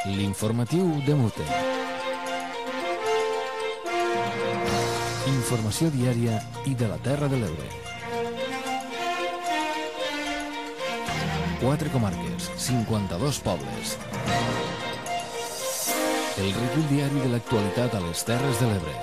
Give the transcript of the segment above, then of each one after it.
L'informatiu de Mute. Informació diària i de la Terra de l'Ebre. 4 comarques, 52 pobles. El recull diari de l'actualitat a les Terres de l'Ebre.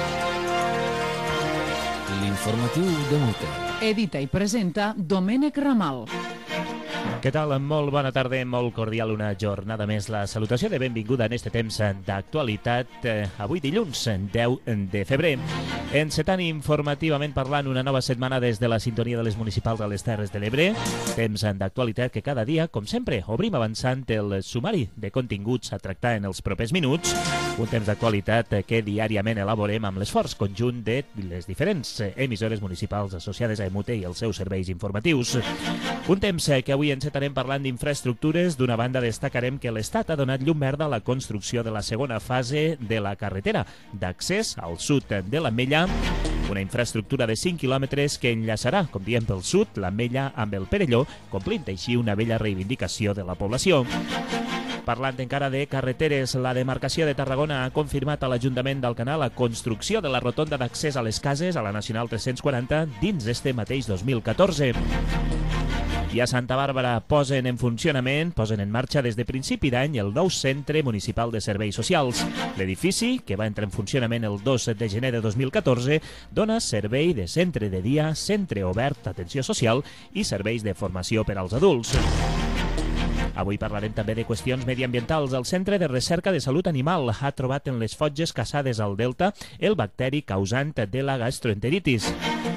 L'informatiu de Mute. Edita i presenta Domènec Ramal. Què tal? Molt bona tarda, molt cordial, una jornada més. La salutació de benvinguda en este temps d'actualitat, avui dilluns, 10 de febrer. Encetant informativament parlant una nova setmana des de la sintonia de les municipals a les Terres de l'Ebre. Temps d'actualitat que cada dia, com sempre, obrim avançant el sumari de continguts a tractar en els propers minuts. Un temps d'actualitat que diàriament elaborem amb l'esforç conjunt de les diferents emissores municipals associades a EMUTE i els seus serveis informatius. Un temps que avui encetarem parlant d'infraestructures. D'una banda, destacarem que l'Estat ha donat llum verda a la construcció de la segona fase de la carretera d'accés al sud de l'Ametlla, una infraestructura de 5 quilòmetres que enllaçarà, com diem pel sud, l'Ametlla amb el Perelló, complint així una vella reivindicació de la població. Parlant encara de carreteres, la demarcació de Tarragona ha confirmat a l'Ajuntament d'Alcanar la construcció de la rotonda d'accés a les cases a la Nacional 340 dins este mateix 2014. I a Santa Bàrbara posen en marxa des de principi d'any el nou Centre Municipal de Serveis Socials. L'edifici, que va entrar en funcionament el 2 de gener de 2014, dona servei de centre de dia, centre obert d'atenció social i serveis de formació per als adults. Avui parlarem també de qüestions mediambientals. El Centre de Recerca de Salut Animal ha trobat en les fotges caçades al Delta el bacteri causant de la gastroenteritis.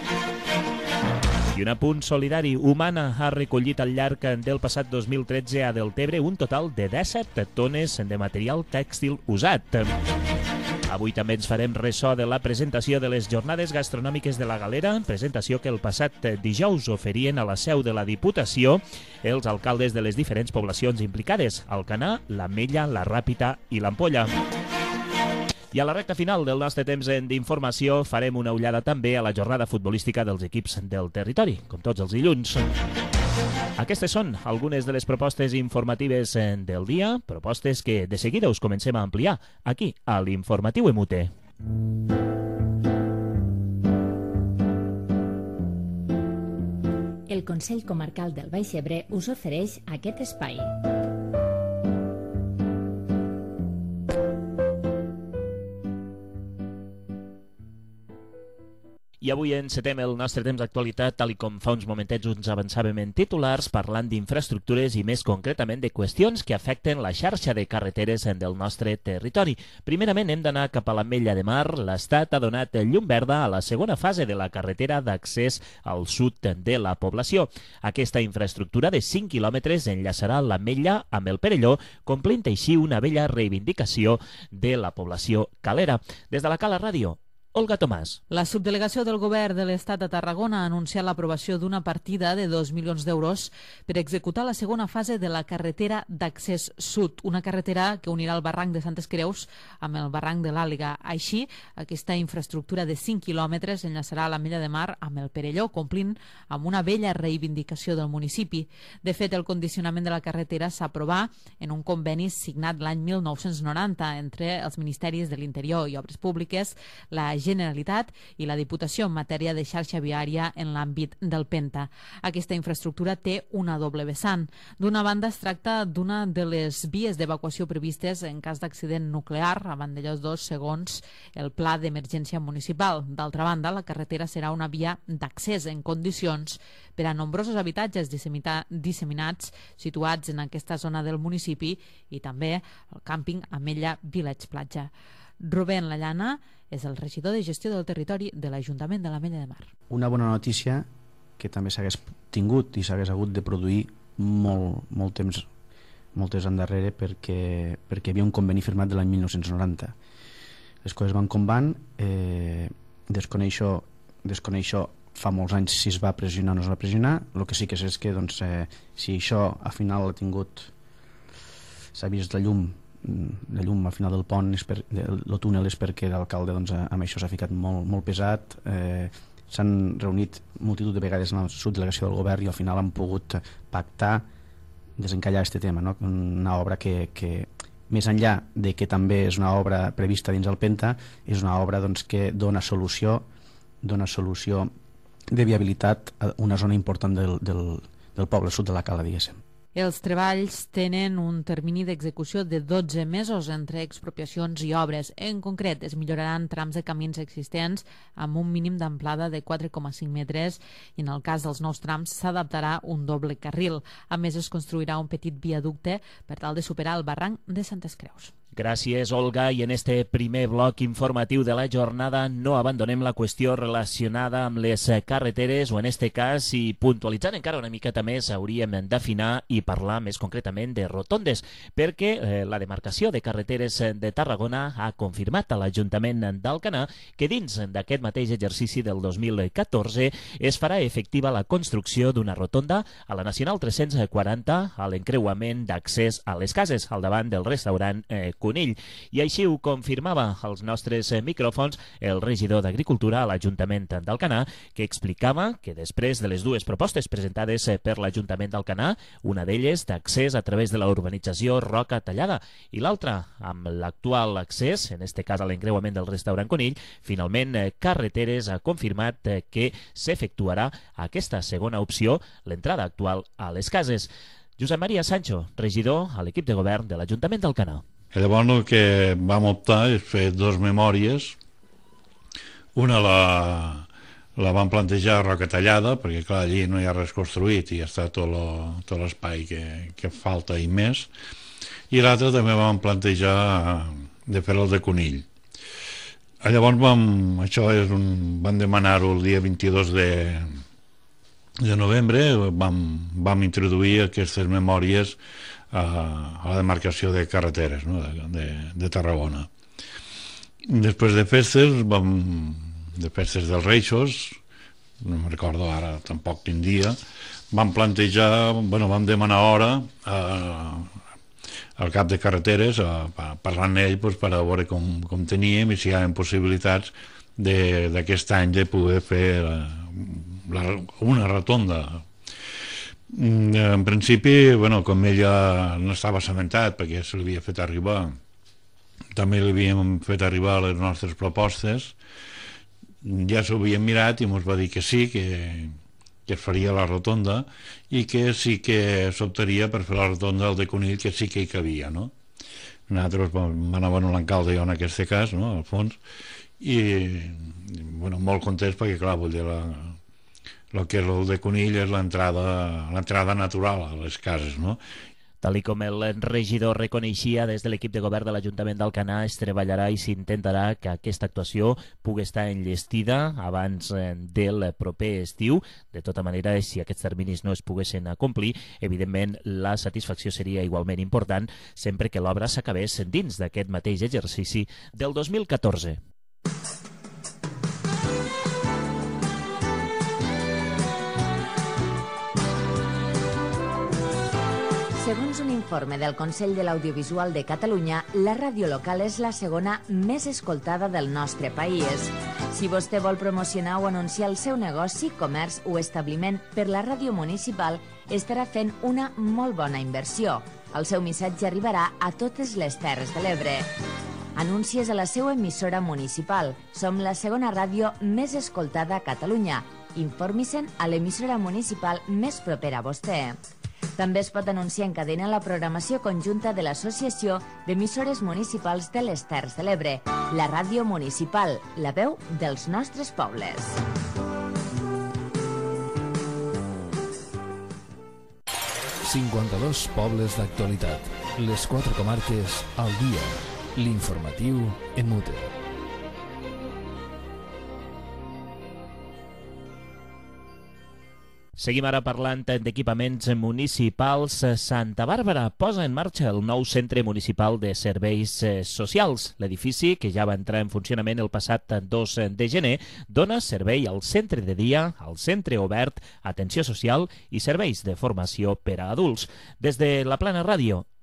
I un apunt solidari. Humana ha recollit al llarg del passat 2013 a Deltebre un total de 17 tones de material tèxtil usat. Avui també ens farem ressò de la presentació de les jornades gastronòmiques de la Galera, presentació que el passat dijous oferien a la seu de la Diputació els alcaldes de les diferents poblacions implicades, Alcanar, l'Ametlla, la Ràpita i l'Ampolla. I a la recta final del nostre temps d'informació farem una ullada també a la jornada futbolística dels equips del territori, com tots els dilluns. Aquestes són algunes de les propostes informatives del dia, propostes que de seguida us comencem a ampliar aquí, a l'Informatiu EMUTE. El Consell Comarcal del Baix Ebre us ofereix aquest espai. I avui encetem el nostre temps d'actualitat, tal com fa uns momentets uns avançàvem en titulars, parlant d'infraestructures i més concretament de qüestions que afecten la xarxa de carreteres del nostre territori. Primerament hem d'anar cap a l'Ametlla de Mar. L'Estat ha donat llum verda a la segona fase de la carretera d'accés al sud de la població. Aquesta infraestructura de 5 quilòmetres enllaçarà l'Ametlla amb el Perelló, complint així una vella reivindicació de la població calera. Des de la Cala Ràdio, Olga Tomàs. La subdelegació del Govern de l'Estat a Tarragona ha anunciat l'aprovació d'una partida de 2 milions d'euros per executar la segona fase de la carretera d'accés sud, una carretera que unirà el barranc de Santes Creus amb el barranc de l'Àliga. Així, aquesta infraestructura de 5 quilòmetres enllaçarà l'Ametlla de Mar amb el Perelló, complint amb una vella reivindicació del municipi. De fet, el condicionament de la carretera s'aprovà en un conveni signat l'any 1990 entre els Ministeris de l'Interior i Obres Públiques, la Generalitat i la Diputació en matèria de xarxa viària en l'àmbit del Penta. Aquesta infraestructura té una doble vessant. D'una banda, es tracta d'una de les vies d'evacuació previstes en cas d'accident nuclear a Vandellòs 2 segons el Pla d'Emergència Municipal. D'altra banda, la carretera serà una via d'accés en condicions per a nombrosos habitatges disseminats situats en aquesta zona del municipi i també el càmping Ametlla Village Platja. Rubén Lallana és el regidor de gestió del territori de l'Ajuntament de l'Ametlla de Mar. Una bona notícia que també s'hagués tingut i s'hagués hagut de produir molt temps endarrere perquè hi havia un conveni firmat de l'any 1990. Les coses van com van, desconeixo fa molts anys si es va pressionar o no es va pressionar. El que sí que és que si això al final s'ha vist la llum al final del pont, el túnel, és perquè l'alcalde amb això s'ha ficat molt pesat. S'han reunit multitud de vegades en la subdelegació del govern i al final han pogut pactar desencallar aquest tema, no? Una obra que més enllà de que també és una obra prevista dins el Penta, és una obra doncs, que dona solució de viabilitat a una zona important del poble sud de la Cala, diguéssim. Els treballs tenen un termini d'execució de 12 mesos entre expropiacions i obres. En concret, es milloraran trams de camins existents amb un mínim d'amplada de 4,5 metres i en el cas dels nous trams s'adaptarà un doble carril. A més, es construirà un petit viaducte per tal de superar el barranc de Santes Creus. Gràcies, Olga. I en este primer bloc informatiu de la jornada no abandonem la qüestió relacionada amb les carreteres, o en este cas, i puntualitzant encara una miqueta més, hauríem d'afinar i parlar més concretament de rotondes, perquè la demarcació de carreteres de Tarragona ha confirmat a l'Ajuntament d'Alcanar que dins d'aquest mateix exercici del 2014 es farà efectiva la construcció d'una rotonda a la Nacional 340 a l'encreuament d'accés a les cases, al davant del restaurant Conill. I així ho confirmava als nostres micròfons el regidor d'Agricultura a l'Ajuntament d'Alcanar, que explicava que després de les dues propostes presentades per l'Ajuntament d'Alcanar, una d'elles d'accés a través de la urbanització Roca Tallada i l'altra amb l'actual accés, en este cas a l'encreuament del restaurant Conill, finalment Carreteres ha confirmat que s'efectuarà aquesta segona opció, l'entrada actual a les cases. Josep Maria Sancho, regidor a l'equip de govern de l'Ajuntament d'Alcanar. Llavors el que vam optar és fer dues memòries. Una la vam plantejar a Roca Tallada, perquè clar, allí no hi ha res construït i està tot l'espai que falta i més. I l'altra també vam plantejar de fer el de Conill. Llavors vam demanar-ho el dia 22 de novembre, vam introduir aquestes memòries a la demarcació de carreteres, no? de Tarragona. Després de festes dels Reixos, no me'n recordo ara tampoc quin dia, vam demanar hora al cap de carreteres parlant amb ell per a veure com teníem i si hi havia possibilitats d'aquest any de poder fer una rotonda. En principi, com ella no estava assabentat perquè se l'havia fet arribar, també li havíem fet arribar les nostres propostes, ja s'ho havíem mirat i ens va dir que sí, que es faria la rotonda i que sí que s'optaria per fer la rotonda del de Conill, que sí que hi cabia, no? Nosaltres anàvem a l'alcalde jo en aquest cas, no? Al fons, i molt contents perquè, clar, vull dir, el que és el de Conill és l'entrada natural a les cases, no? Tal com el regidor reconeixia, des de l'equip de govern de l'Ajuntament d'Alcanar es treballarà i s'intentarà que aquesta actuació pugui estar enllestida abans del proper estiu. De tota manera, si aquests terminis no es poguessin acomplir, evidentment la satisfacció seria igualment important sempre que l'obra s'acabés dins d'aquest mateix exercici del 2014. Segons un informe del Consell de l'Audiovisual de Catalunya, la ràdio local és la segona més escoltada del nostre país. Si vostè vol promocionar o anunciar el seu negoci, comerç o establiment per la ràdio municipal, estarà fent una molt bona inversió. El seu missatge arribarà a totes les Terres de l'Ebre. Anuncies a la seva emissora municipal. Som la segona ràdio més escoltada a Catalunya. Informi-se'n a l'emissora municipal més propera a vostè. També es pot anunciar en cadena la programació conjunta de l'Associació d'Emissores Municipals de les Terres de l'Ebre, la ràdio municipal, la veu dels nostres pobles. «52 pobles d'actualitat. Les 4 comarques al dia. L'informatiu en Mute». Seguim ara parlant d'equipaments municipals. Santa Bàrbara posa en marxa el nou Centre Municipal de Serveis Socials. L'edifici, que ja va entrar en funcionament el passat 2 de gener, dona servei al centre de dia, al centre obert, atenció social i serveis de formació per a adults. Des de la Plana Ràdio,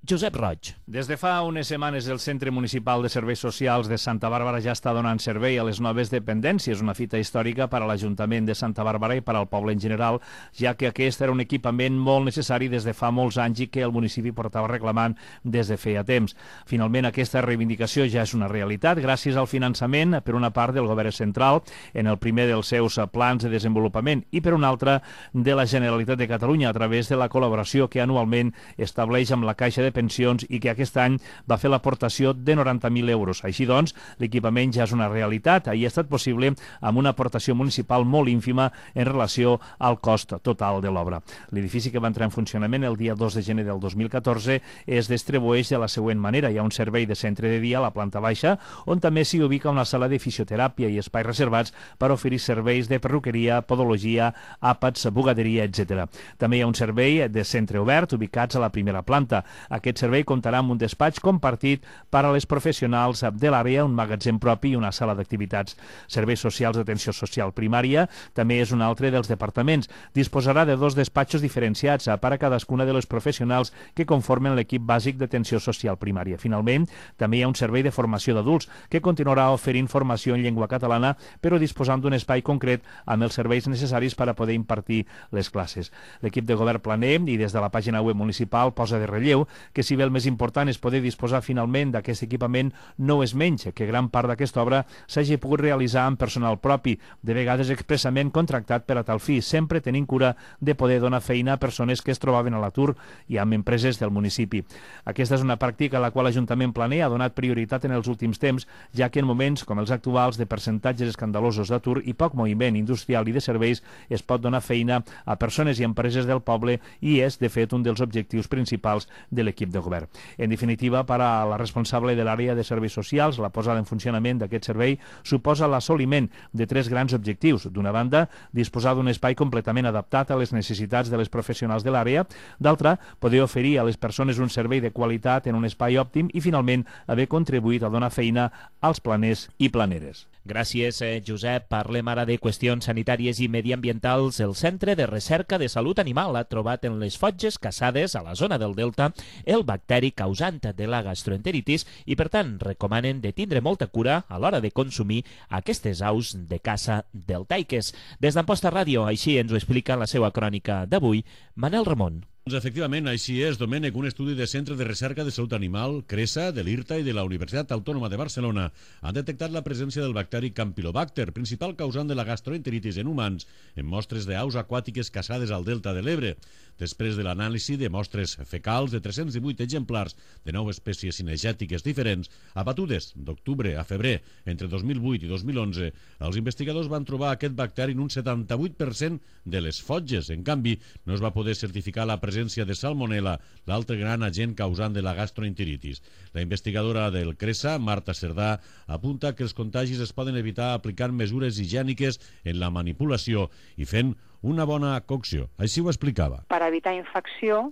Josep Roig. Des de fa unes setmanes el Centre Municipal de Serveis Socials de Santa Bàrbara ja està donant servei a les noves dependències, una fita històrica per a l'Ajuntament de Santa Bàrbara i per al poble en general, ja que aquest era un equipament molt necessari des de fa molts anys i que el municipi portava reclamant des de feia temps. Finalment, aquesta reivindicació ja és una realitat gràcies al finançament, per una part, del Govern central, en el primer dels seus plans de desenvolupament, i per una altra, de la Generalitat de Catalunya, a través de la col·laboració que anualment estableix amb la Caixa de Pensions i que aquest any va fer l'aportació de 90.000 euros. Així doncs, l'equipament ja és una realitat i ha estat possible amb una aportació municipal molt ínfima en relació al cost total de l'obra. L'edifici, que va entrar en funcionament el dia 2 de gener del 2014, es distribueix de la següent manera. Hi ha un servei de centre de dia a la planta baixa, on també s'hi ubica una sala de fisioteràpia i espais reservats per oferir serveis de perruqueria, podologia, àpats, bugaderia, etc. També hi ha un servei de centre obert ubicats a la primera planta. Aquest servei comptarà amb un despatx compartit per a les professionals de l'àrea, un magatzem propi i una sala d'activitats. Serveis socials d'atenció social primària també és un altre dels departaments. Disposarà de 2 despatxos diferenciats per a cadascuna de les professionals que conformen l'equip bàsic d'atenció social primària. Finalment, també hi ha un servei de formació d'adults que continuarà oferint formació en llengua catalana, però disposant d'un espai concret amb els serveis necessaris per a poder impartir les classes. L'equip de govern planer, i des de la pàgina web municipal, posa de relleu que si bé el més important és poder disposar finalment d'aquest equipament, no és menys que gran part d'aquesta obra s'hagi pogut realitzar amb personal propi, de vegades expressament contractat per a tal fi, sempre tenint cura de poder donar feina a persones que es trobaven a l'atur i amb empreses del municipi. Aquesta és una pràctica a la qual l'Ajuntament planer ha donat prioritat en els últims temps, ja que en moments com els actuals de percentatges escandalosos d'atur i poc moviment industrial i de serveis es pot donar feina a persones i empreses del poble i és, de fet, un dels objectius principals de l'equip de govern. En definitiva, per a la responsable de l'àrea de serveis socials, la posada en funcionament d'aquest servei suposa l'assoliment de 3 grans objectius. D'una banda, disposar d'un espai completament adaptat a les necessitats de les professionals de l'àrea, d'altra, poder oferir a les persones un servei de qualitat en un espai òptim i, finalment, haver contribuït a donar feina als planers i planeres. Gràcies, Josep. Parlem ara de qüestions sanitàries i mediambientals. El Centre de Recerca de Salut Animal ha trobat en les fotges caçades a la zona del Delta el bacteri causant de la gastroenteritis i, per tant, recomanen de tindre molta cura a l'hora de consumir aquestes aus de caça deltaiques. Des d'Amposta Ràdio, així ens ho explica en la seva crònica d'avui, Manel Ramon. Doncs efectivament, així és, Domènec, un estudi de Centre de Recerca de Salut Animal, CRESA, de l'IRTA i de la Universitat Autònoma de Barcelona han detectat la presència del bacteri Campylobacter, principal causant de la gastroenteritis en humans, en mostres d'aus aquàtiques caçades al Delta de l'Ebre. Després de l'anàlisi de mostres fecals de 318 exemplars de 9 espècies cinegètiques diferents, abatudes d'octubre a febrer entre 2008 i 2011, els investigadors van trobar aquest bacteri en un 78% de les fotges. En canvi, no es va poder certificar la presència de salmonel·la, l'altre gran agent causant de la gastroenteritis. La investigadora del CRESA, Marta Cerdà, apunta que els contagis es poden evitar aplicant mesures higièniques en la manipulació i fent una bona cocció. Així ho explicava. Per evitar infecció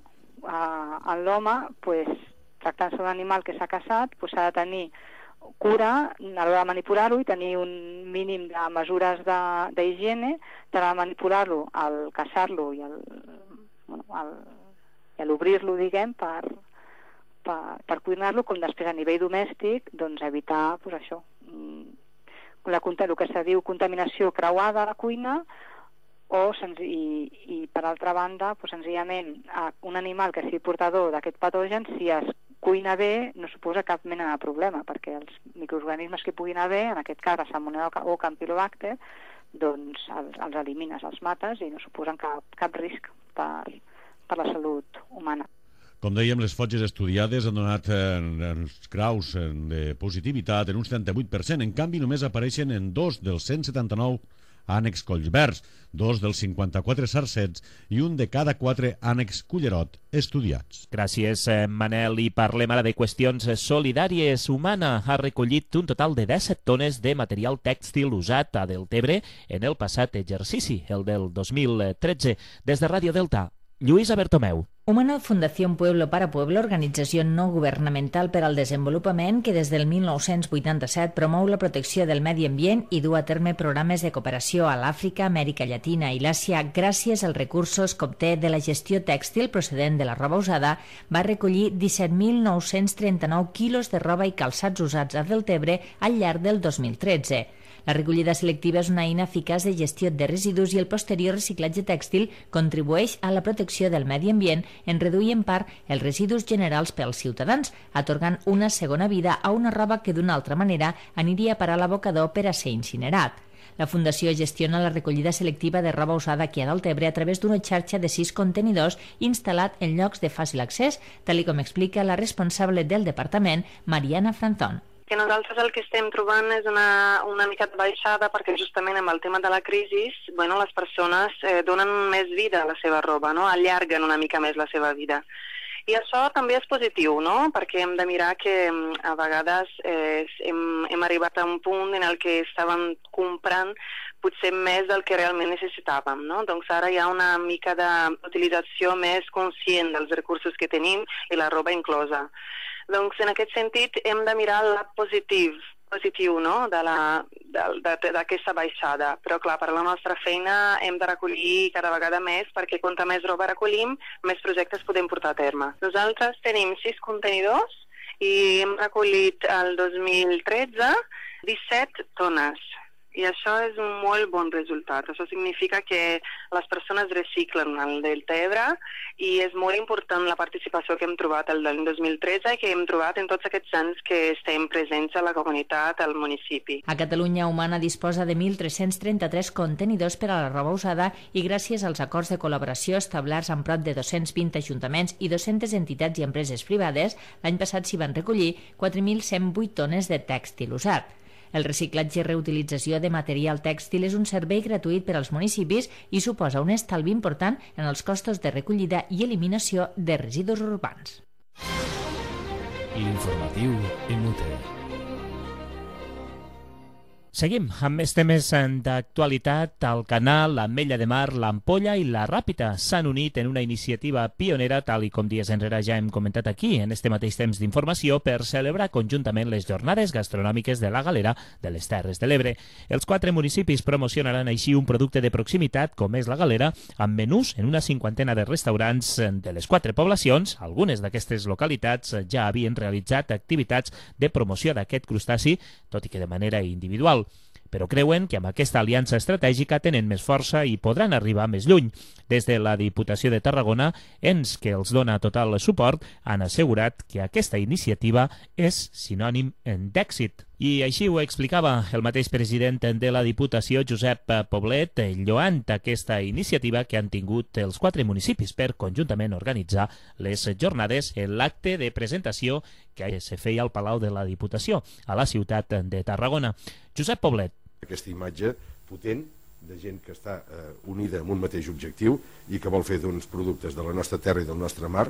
en l'home, tractant-se d'un animal que s'ha caçat, s'ha de tenir cura a l'hora de manipular-lo i tenir un mínim de mesures d'higiene tant a manipular-lo, al caçar-lo i a l'obrir-lo, diguem, per cuinar-lo, com després a nivell domèstic, doncs evitar això, el que se diu contaminació creuada a la cuina, i per altra banda, senzillament, un animal que sigui portador d'aquest patogen, si es cuina bé, no suposa cap mena de problema, perquè els microorganismes que hi puguin haver, en aquest cas la salmonella o Campylobacter, doncs els elimines, els mates i no suposen cap risc per la salut humana. Com dèiem, les fotges estudiades han donat els graus de positivitat en un 78%. En canvi, només apareixen en 2 dels 179 ànecs collverds, 2 dels 54 sarcets i un de cada 4 ànecs cullerot estudiats. Gràcies, Manel. I parlem ara de qüestions solidàries. Humana ha recollit un total de 17 tones de material tèxtil usat a Deltebre en el passat exercici, el del 2013. Des de Ràdio Delta, Lluïsa Bertomeu. Humana Fundación Pueblo para Pueblo, organització no governamental per al desenvolupament que des del 1987 promou la protecció del medi ambient i du a terme programes de cooperació a l'Àfrica, Amèrica Llatina i l'Àsia gràcies als recursos que obté de la gestió tèxtil procedent de la roba usada, va recollir 17.939 quilos de roba i calçats usats a Deltebre al llarg del 2013. La recollida selectiva és una eina eficaç de gestió de residus i el posterior reciclatge tèxtil contribueix a la protecció del medi ambient en reduir en part els residus generals pels ciutadans, atorgant una segona vida a una roba que d'una altra manera aniria a parar a l'abocador per a ser incinerat. La Fundació gestiona la recollida selectiva de roba usada aquí a Deltebre a través d'una xarxa de 6 contenidors instal·lat en llocs de fàcil accés, tal com explica la responsable del departament, Mariana Franzón. Que nosaltres el que estem trobant és una mica de baixada perquè justament amb el tema de la crisi les persones donen més vida a la seva roba, no? Allarguen una mica més la seva vida. I això també és positiu, no? Perquè hem de mirar que a vegades hem arribat a un punt en el que estàvem comprant potser més del que realment necessitàvem, no? Doncs ara hi ha una mica d'utilització més conscient dels recursos que tenim i la roba inclosa. Doncs en aquest sentit hem de mirar el positiu no? d'aquesta baixada. Però clar, per la nostra feina hem de recollir cada vegada més perquè quanta més roba recollim, més projectes podem portar a terme. Nosaltres tenim 6 contenidors i hem recollit el 2013 17 tones. I això és un molt bon resultat. Això significa que les persones reciclen el Deltebre i és molt important la participació que hem trobat el 2013 i que hem trobat en tots aquests anys que estem presents a la comunitat, al municipi. A Catalunya, Humana disposa de 1.333 contenidors per a la roba usada i gràcies als acords de col·laboració establerts amb prop de 220 ajuntaments i 200 entitats i empreses privades, l'any passat s'hi van recollir 4.108 tones de tèxtil usat. El reciclatge i reutilització de material tèxtil és un servei gratuït per als municipis i suposa un estalvi important en els costos de recollida i eliminació de residus urbans. L'informatiu inútil. Seguim amb més temes d'actualitat. El Canal, l'Ametlla de Mar, l'Ampolla i la Ràpita s'han unit en una iniciativa pionera, tal com dies enrere ja hem comentat aquí, en este mateix temps d'informació, per celebrar conjuntament les jornades gastronòmiques de la Galera de les Terres de l'Ebre. Els 4 municipis promocionaran així un producte de proximitat, com és la Galera, amb menús en una 50ena de restaurants de les 4 poblacions. Algunes d'aquestes localitats ja havien realitzat activitats de promoció d'aquest crustaci, tot i que de manera individual. Però creuen que amb aquesta aliança estratègica tenen més força i podran arribar més lluny. Des de la Diputació de Tarragona, ens que els dona total suport, han assegurat que aquesta iniciativa és sinònim d'èxit. I així ho explicava el mateix president de la Diputació, Josep Poblet, lloant aquesta iniciativa que han tingut els 4 municipis per conjuntament organitzar les jornades en l'acte de presentació que se feia al Palau de la Diputació, a la ciutat de Tarragona. Josep Poblet. Aquesta imatge potent de gent que està unida amb un mateix objectiu i que vol fer d'uns productes de la nostra terra i del nostre mar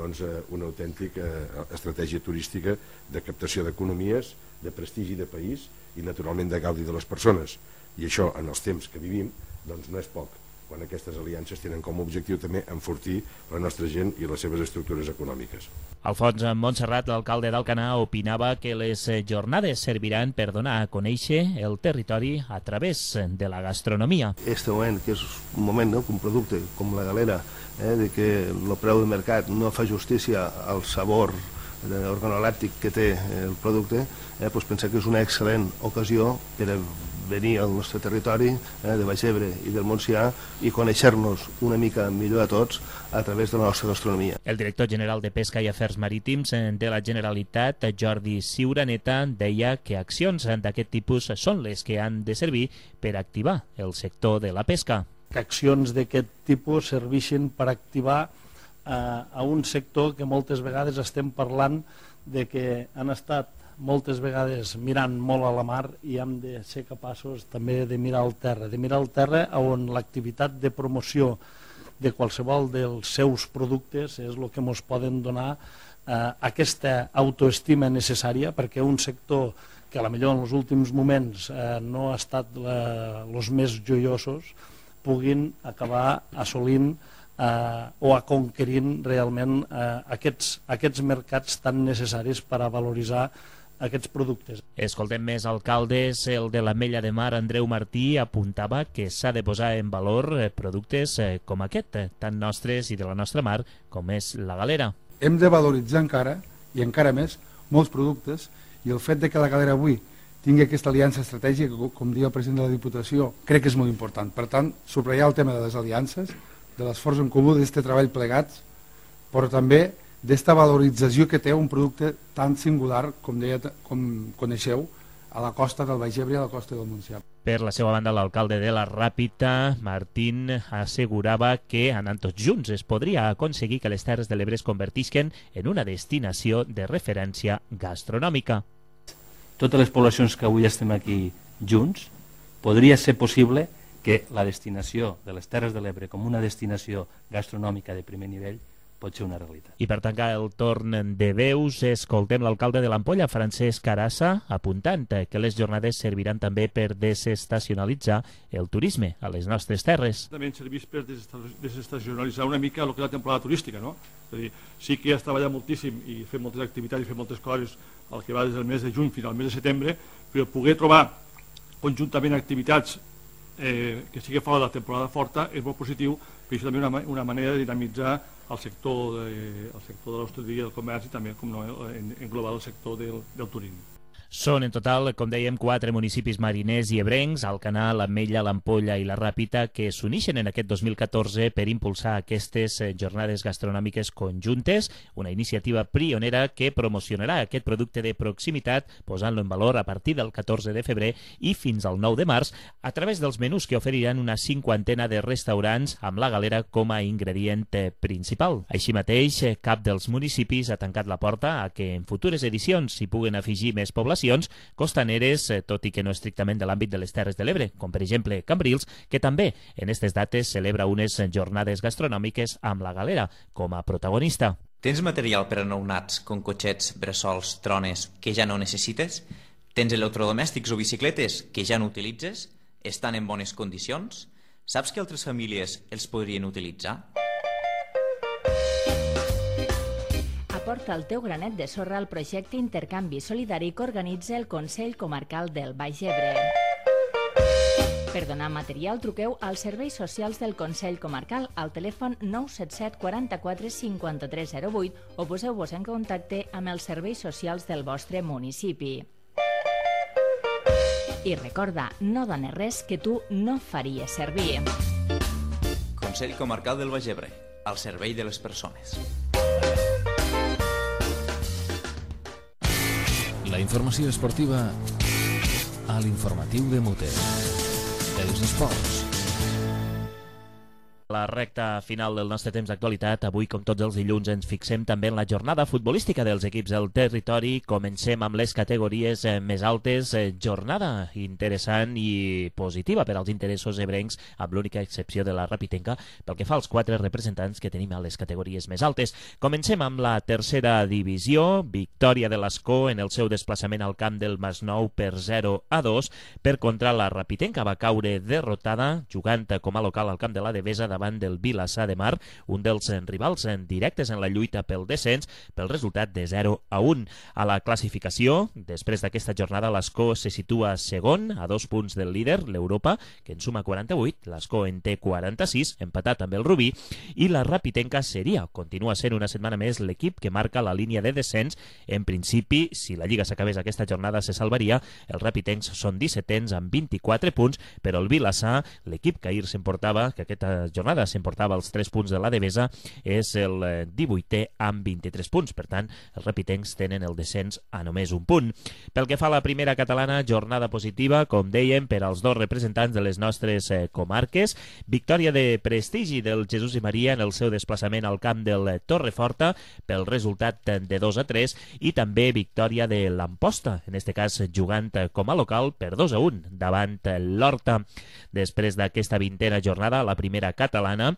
una autèntica estratègia turística de captació d'economies, de prestigi de país i naturalment de gaudi de les persones. I això en els temps que vivim no és poc, quan aquestes aliances tenen com a objectiu també enfortir la nostra gent i les seves estructures econòmiques. Alfons Montserrat, l'alcalde d'Alcanar, opinava que les jornades serviran per donar a conèixer el territori a través de la gastronomia. Este moment, que és un moment que un producte com la galera, de que el preu de mercat no fa justícia al sabor organolèptic que té el producte, pensar que és una excel·lent ocasió per venir al nostre territori de Baix Ebre i del Montsià i conèixer-nos una mica millor a tots a través de la nostra gastronomia. El director general de Pesca i Afers Marítims de la Generalitat, Jordi Ciuraneta, deia que accions d'aquest tipus són les que han de servir per activar el sector de la pesca. Que accions d'aquest tipus serveixin per activar a un sector que moltes vegades estem parlant de que han estat moltes vegades mirant molt a la mar i hem de ser capaços també de mirar al terra, on l'activitat de promoció de qualsevol dels seus productes és el que ens poden donar aquesta autoestima necessària perquè un sector que a la millor en els últims moments no ha estat els més joiosos puguin acabar assolint o a conquerint realment aquests mercats tan necessaris per a valoritzar aquests productes. Escoltem més alcaldes. El de l'Ametlla de Mar, Andreu Martí, apuntava que s'ha de posar en valor productes com aquest, tan nostres i de la nostra mar, com és la galera. Hem de valoritzar encara, i encara més, molts productes, i el fet de que la galera avui tingui aquesta aliança estratègica, com diu el president de la Diputació, crec que és molt important. Per tant, subratllar el tema de les aliances, de l'esforç en comú, d'aquest treball plegats, però també d'esta valorització que té un producte tan singular, com coneixeu, a la costa del Baix Ebre i a la costa del Montsià. Per la seva banda, l'alcalde de la Ràpita, Martín, assegurava que, anant tots junts, es podria aconseguir que les Terres de l'Ebre es convertisquen en una destinació de referència gastronòmica. Totes les poblacions que avui estem aquí junts, podria ser possible que la destinació de les Terres de l'Ebre com una destinació gastronòmica de primer nivell pot ser una realitat. I per tancar el torn de veus, escoltem l'alcalde de l'Ampolla, Francesc Carassa, apuntant que les jornades serviran també per desestacionalitzar el turisme a les nostres terres. També serveix per desestacionalitzar una mica el que és la temporada turística, no? És a dir, sí que has treballat moltíssim i fet moltes activitats i fet moltes coses el que va des del mes de juny fins al mes de setembre, però poder trobar conjuntament activitats que sigui fora de la temporada forta és molt positiu, però és també una manera de dinamitzar el sector de l'hostaleria i del comerç i també, com no, englobar el sector del turisme. Són en total, com dèiem, 4 municipis mariners i ebrencs, Alcanar, l'Ametlla, l'Ampolla i la Ràpita, que s'unixen en aquest 2014 per impulsar aquestes jornades gastronòmiques conjuntes, una iniciativa pionera que promocionarà aquest producte de proximitat, posant-lo en valor a partir del 14 de febrer i fins al 9 de març, a través dels menús que oferiran una 50ena de restaurants amb la galera com a ingredient principal. Així mateix, cap dels municipis ha tancat la porta a que en futures edicions s'hi puguen afegir més poblacions costaneres, tot i que no estrictament de l'àmbit de les Terres de l'Ebre, com per exemple Cambrils, que també en aquestes dates celebra unes jornades gastronòmiques amb la galera com a protagonista. Tens material per a nounats, com cotxets, bressols, trones, que ja no necessites? Tens electrodomèstics o bicicletes que ja no utilitzes? Estan en bones condicions? Saps que altres famílies els podrien utilitzar? Aporta el teu granet de sorra al projecte Intercanvi Solidari que organitza el Consell Comarcal del Baix Ebre. Per donar material, truqueu als serveis socials del Consell Comarcal al telèfon 977 44 53 08 o poseu-vos en contacte amb els serveis socials del vostre municipi. I recorda, no dones res que tu no faries servir. Consell Comarcal del Baix Ebre, al servei de les persones. La informació esportiva a l'informatiu de Muter. Els esports. La recta final del nostre temps d'actualitat. Avui, com tots els dilluns, ens fixem també en la jornada futbolística dels equips del territori. Comencem amb les categories més altes. Jornada interessant i positiva per als interessos ebrencs, amb l'única excepció de la Rapitenca, pel que fa als 4 representants que tenim a les categories més altes. Comencem amb la tercera divisió. Victòria de l'Escó en el seu desplaçament al camp del Masnou per 0-2. Per contra, la Rapitenca va caure derrotada, jugant com a local al camp de la Devesa davant del Vilassar de Mar, un dels rivals directes en la lluita pel descens, pel resultat de 0-1. A la classificació, després d'aquesta jornada, l'Escó se situa segon, a 2 punts del líder, l'Europa, que en suma 48, l'Escó en té 46, empatat amb el Rubí, i la Rapitenca continua sent una setmana més l'equip que marca la línia de descens. En principi, si la Lliga s'acabés aquesta jornada, se salvaria. Els rapitencs són 17ens amb 24 punts, però el Vilassar, l'equip que ahir s'emportava, que aquesta jornada s'emportava els 3 punts de la Devesa, és el 18è amb 23 punts. Per tant, els rapitencs tenen el descens a només un punt. Pel que fa a la primera catalana, jornada positiva, com dèiem, per als 2 representants de les nostres comarques. Victòria de prestigi del Jesús i Maria en el seu desplaçament al camp del Torreforta pel resultat de 2-3 i també victòria de l'Amposta, en aquest cas jugant com a local per 2-1 davant l'Horta. Després d'aquesta 20a jornada, la primera catalana,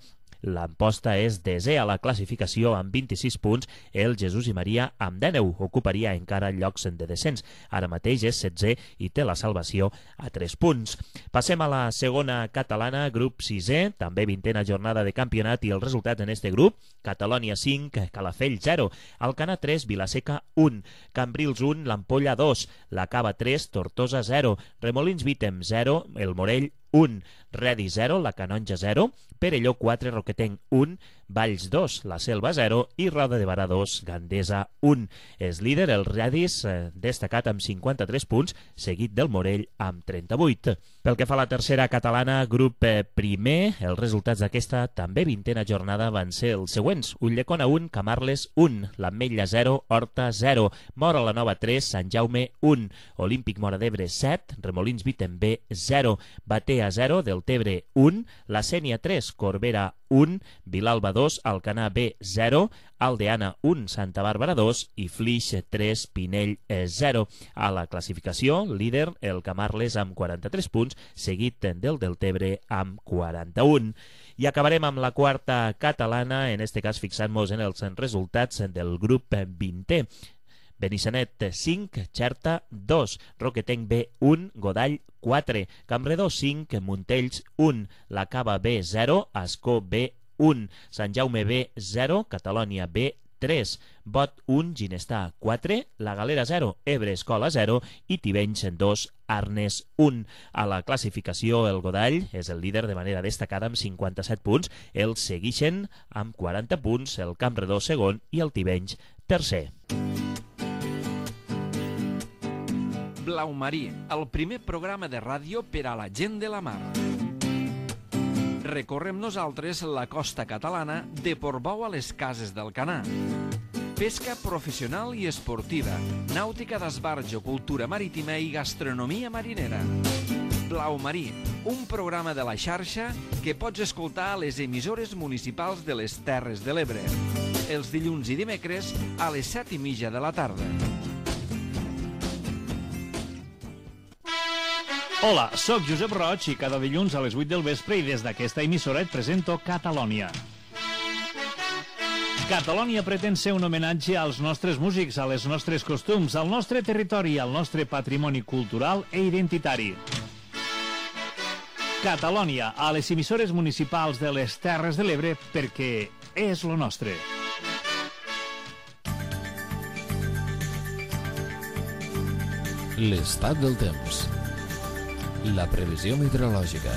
L'Amposta és desè a la classificació amb 26 punts. El Jesús i Maria amb 19 ocuparia encara llocs de descens. Ara mateix és 16è i té la salvació a 3 punts. Passem a la segona catalana, grup 6è, també 20a jornada de campionat, i el resultat en este grup: Catalònia 5, Calafell 0, Alcanar 3, Vilaseca 1, Cambrils 1, l'Ampolla 2, la Cava 3, Tortosa 0, Remolins Vítem 0, el Morell 1, Redi 0, la Canonja 0, Perelló 4, Roquetenc 1, Valls 2, la Selva 0 i Roda de Barà 2, Gandesa 1. És líder el Redis, destacat amb 53 punts, seguit del Morell amb 38. Pel que fa a la tercera catalana, grup primer, els resultats d'aquesta també 20a jornada van ser els següents: Ulldecona 1, Camarles 1, l'Ametlla 0, Horta 0, Mora la Nova 3, Sant Jaume 1, Olímpic Móra d'Ebre 7, Remolins Vítem B 0, Batea 0, Deltebre 1, La Sénia 3, Corbera 1, Vilalba 2, Alcanar B 0, Aldeana 1, Santa Bàrbara 2 i Flix 3, Pinell 0. A la classificació, líder el Camarles amb 43 punts, seguit del Deltebre amb 41. I acabarem amb la quarta catalana, en este cas fixant-nos en els resultats del grup 20è. Benissanet 5, Xerta 2, Roquetenc B 1, Godall 4, Campredó 5, Montells 1, la Cava B 0, Ascó B 1, Sant Jaume B 0, Catalònia B 3, Bot 1, Ginestà 4, La Galera 0, Ebre Escola 0 i Tivenys 2, Arnes 1. A la classificació, el Godall és el líder de manera destacada amb 57 punts, el seguixen amb 40 punts el Campredó segon i el Tivenys tercer. Blau Marí, el primer programa de ràdio per a la gent de la mar. Recorrem nosaltres la costa catalana de Portbou a les Cases del Canà. Pesca professional i esportiva, nàutica d'esbarjo, cultura marítima i gastronomia marinera. Blau Marí, un programa de la xarxa que pots escoltar a les emissores municipals de les Terres de l'Ebre. Els dilluns i dimecres a les 7:30 de la tarda. Hola, sóc Josep Roig i cada dilluns a les 8 del vespre i des d'aquesta emissora et presento Catalònia. Catalònia pretén ser un homenatge als nostres músics, a les nostres costums, al nostre territori, al nostre patrimoni cultural e identitari. Catalònia, a les emissores municipals de les Terres de l'Ebre, perquè és lo nostre. L'estat del temps. La previsió meteorològica.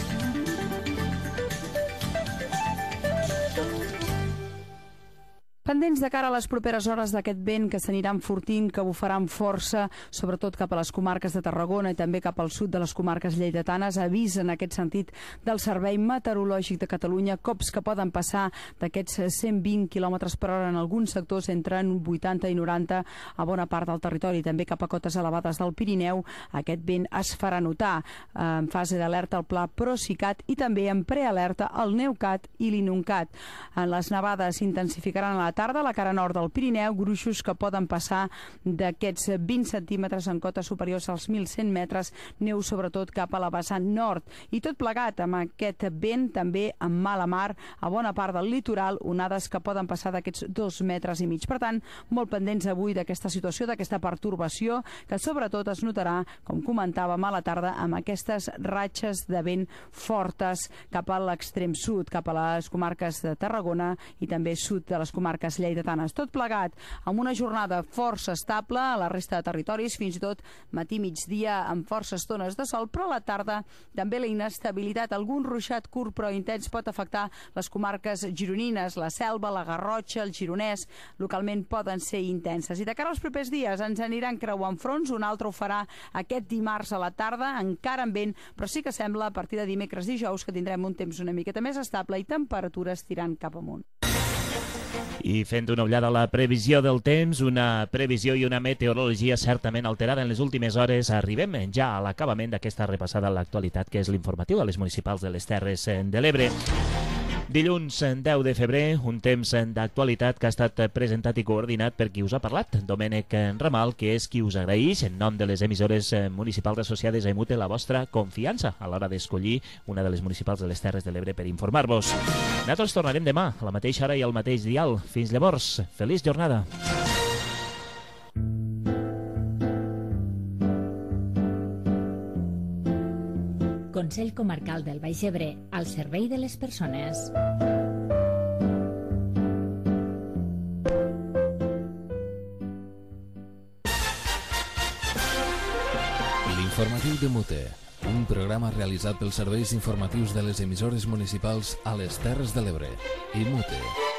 Pendents de cara a les properes hores d'aquest vent que s'anirà enfortint, que bufarà amb força, sobretot cap a les comarques de Tarragona i també cap al sud de les comarques lleidatanes, avís en aquest sentit del Servei Meteorològic de Catalunya, cops que poden passar d'aquests 120 km per hora en alguns sectors entre 80 i 90 a bona part del territori, també cap a cotes elevades del Pirineu. Aquest vent es farà notar en fase d'alerta al Pla Procicat i també en prealerta al Neucat i l'Inuncat. Les nevades s'intensificaran a la tarda a la cara nord del Pirineu, gruixos que poden passar d'aquests 20 centímetres en cotes superiors als 1.100 metres, neu sobretot cap a la vessant nord. I tot plegat amb aquest vent també amb mala mar a bona part del litoral, onades que poden passar d'aquests 2,5 metres. Per tant, molt pendents avui d'aquesta situació, d'aquesta pertorbació, que sobretot es notarà, com comentàvem a la tarda, amb aquestes ratxes de vent fortes cap a l'extrem sud, cap a les comarques de Tarragona i també sud de les comarques lleidatanes. Tot plegat amb una jornada força estable a la resta de territoris, fins i tot matí-migdia amb força estones de sol, però a la tarda també la inestabilitat, algun ruixat curt però intens pot afectar les comarques gironines, la Selva, la Garrotxa, el Gironès, localment poden ser intenses. I de cara als propers dies ens aniran creuant fronts, un altre ho farà aquest dimarts a la tarda, encara amb vent, però sí que sembla a partir de dimecres i dijous que tindrem un temps una miqueta més estable i temperatures tirant cap amunt. I fent una ullada a la previsió del temps, una previsió i una meteorologia certament alterada en les últimes hores, arribem ja a l'acabament d'aquesta repassada a l'actualitat, que és l'informatiu de les municipals de les Terres de l'Ebre. Dilluns 10 de febrer, un temps d'actualitat que ha estat presentat i coordinat per qui us ha parlat, Domènec Ramal, que és qui us agraeix en nom de les emissores municipals associades a EMUTE la vostra confiança a l'hora d'escollir una de les municipals de les Terres de l'Ebre per informar-vos. Nosaltres tornarem demà a la mateixa hora i al mateix dial. Fins llavors, feliç jornada. Consell Comarcal del Baix Ebre, al servei de les persones. L'informatiu de Mute, un programa realitzat pels serveis informatius de les emissores municipals a les Terres de l'Ebre. I Mute.